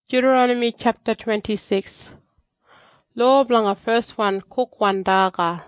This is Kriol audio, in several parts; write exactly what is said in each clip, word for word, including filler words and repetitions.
Deuteronomy chapter twenty-six. Law blanga first one cook one daga.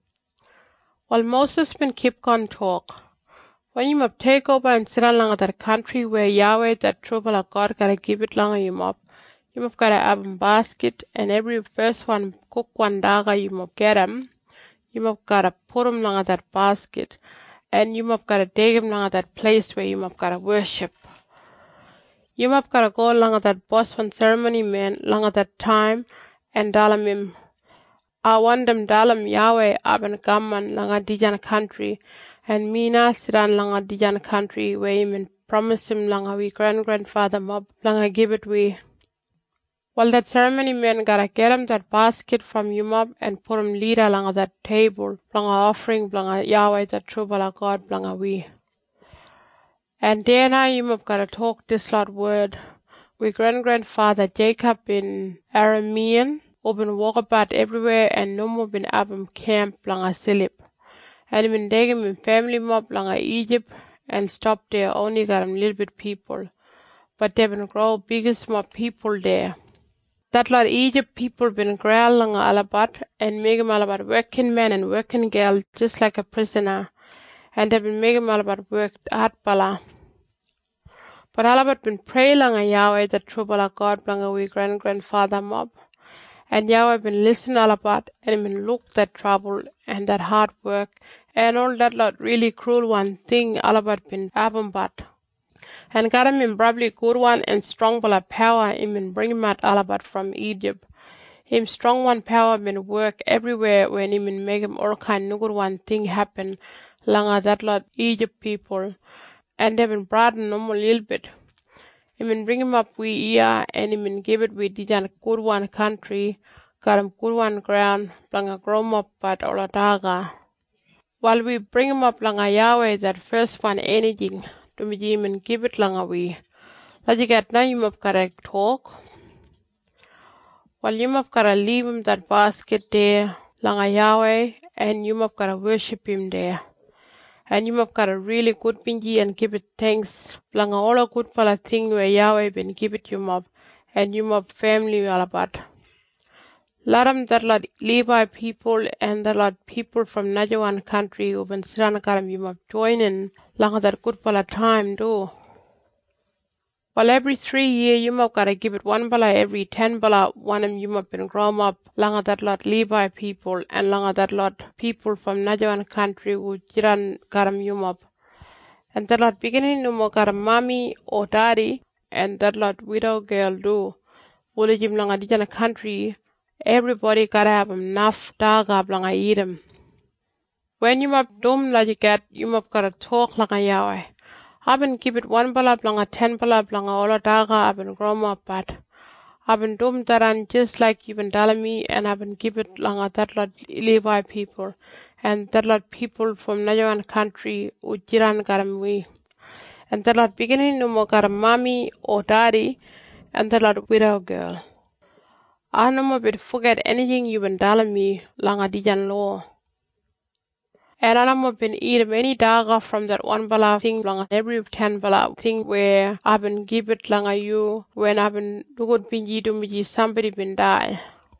While Moses been keep on talk, when you mob take over and sit along that country where Yahweh that trouble of God gotta give it long you mob, you mob gotta have a basket and every first one cook one daga you mob get 'em. You mob gotta put 'em along that basket and you mob gotta take 'em along that place where you mob gotta worship. You mob gotta go along that boss one ceremony man along that time and dalam him. I want them dalam Yahweh aben gamman langa dijan country and mina sidan langa dijan country where him promise him langa we grand grandfather mob langa give it we. Well, that ceremony man gotta get him that basket from you mob and put him leader langa that table langa offering langa Yahweh that true bala God langa we. And then I you mob gotta talk this lot word. We grand grandfather Jacob in Aramean open walk about everywhere and no more been Abram camp langa Silip. And been taking in family mob langa Egypt and stop there only got him little bit people. But they been grow biggest mob people there. That lot Egypt people been growl langa Alabat and make him Alabat working man and working girl just like a prisoner. And they been making him Alabat work hard bala. But Alabat been pray langa Yahweh the trouble of God langa we grand grandfather mob. And Yahweh been listen Alabat and been look that trouble and that hard work and all that lot really cruel one thing Alabat been abambat. And got him in probably good one and strong bala power him been bring him out Alabat from Egypt. Him strong one power been work everywhere when him been make him all kind no good one thing happen langa that lot Egypt people. And they been brought no more little bit. He been bring him up we here and he been give it we did a good one country, got him good one ground, blanga grow up but oladaga. While we bring him up langa Yahweh that first one anything, to me him and give it langa we. Let you get now you mob gotta talk. While you mob gotta leave him that basket there, langa Yahweh, and you mob gotta worship him there. And you mob got a really good bingy and give it thanks. Blanga all a good pala thing where Yahweh been give it you mob. And you mob family all about. Lot of that lot Levi people and the lot people from Najawan country who been Siranakaram you mob joining. Langa that good pala time do. Well, every three year you mob gotta give it one bala every ten bala one of you mob been grown up langa that lot Levi people and langa that lot people from Najawan country who jiran garam you mob. And that lot beginning no more garam mommy or daddy and that lot widow girl do. Wule jim langa dijan country everybody gotta have enough daga langa eat 'em. When you mob dum la you get you mob gotta talk langa Yahweh. I've been give it one bala blanga ten bala blanga all daga I've been grown up but I've been dum daran just like you been telling me and I've been give it langa that lot Levi people and that lot people from Najawan country ujiran garam we and that lot beginning no more garam mommy or daddy and that lot widow girl. I no more bit forget anything you been telling me langa dijan law. And I have been eating any daga from that one bala thing langa every ten bala thing where I've been give it langa you when I've been do good binji do miji somebody been die.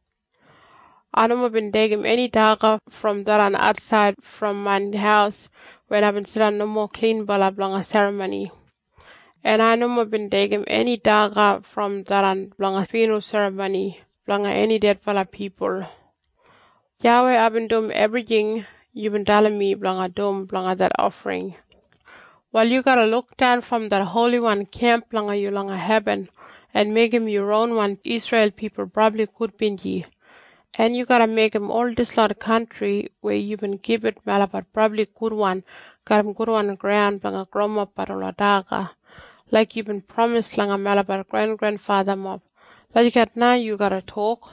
I have been taking any daga from that on outside from my house when I've been sitting no more clean bala langa ceremony. And I have been taking any daga from that on langa funeral ceremony langa any dead bala people. Yahweh I've been doing everything. You've been telling me blanga dome blanga that offering. Well, you gotta look down from that holy one camp blanga you langa heaven and make him your own one Israel people probably could binji. And you gotta make him all this lot of country where you been give it malabat probably good one, got him good one ground blanga groma paroladaga. Like you been promised langa malabat grand grandfather mob. Like you got now you gotta talk.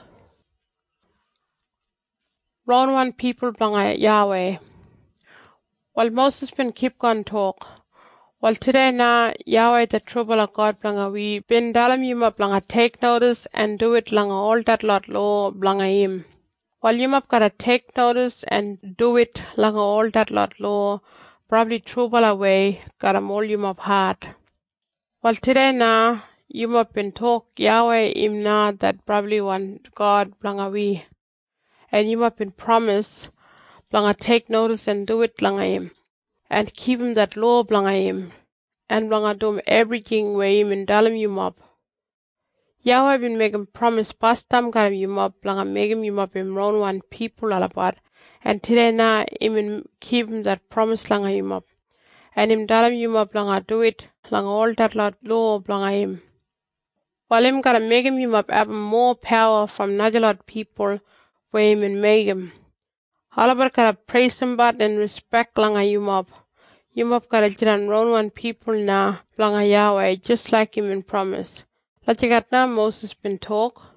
Round one people blanga Yahweh. Well, Moses been keep on talk. Well, today now Yahweh the trouble of God blanga we been dalam yuma blanga take notice and do it blanga all that lot law blanga him. Well, you must gotta take notice and do it blanga all that lot law probably trouble away gotta all you must hard. Well, today now you must been talk Yahweh im na that probably one God blanga we. And you must been promise blanga take notice and do it blanga him. And keep him that law blanga him. And blanga do everything where him and dalam you up. Yahweh been making promise past time karam you up blanga make him you up him round one people alabat. And today na him keep him that promise langa him up. And him dalam you up blanga do it langa all that law blanga him. While him gotta make him him up have more power from Najalot people where him and make him. Halabar gotta praise him but and respect langa him up. Him up gotta jiran round one people na blanga Yahweh just like him in promise. Lachigat na Moses been talk.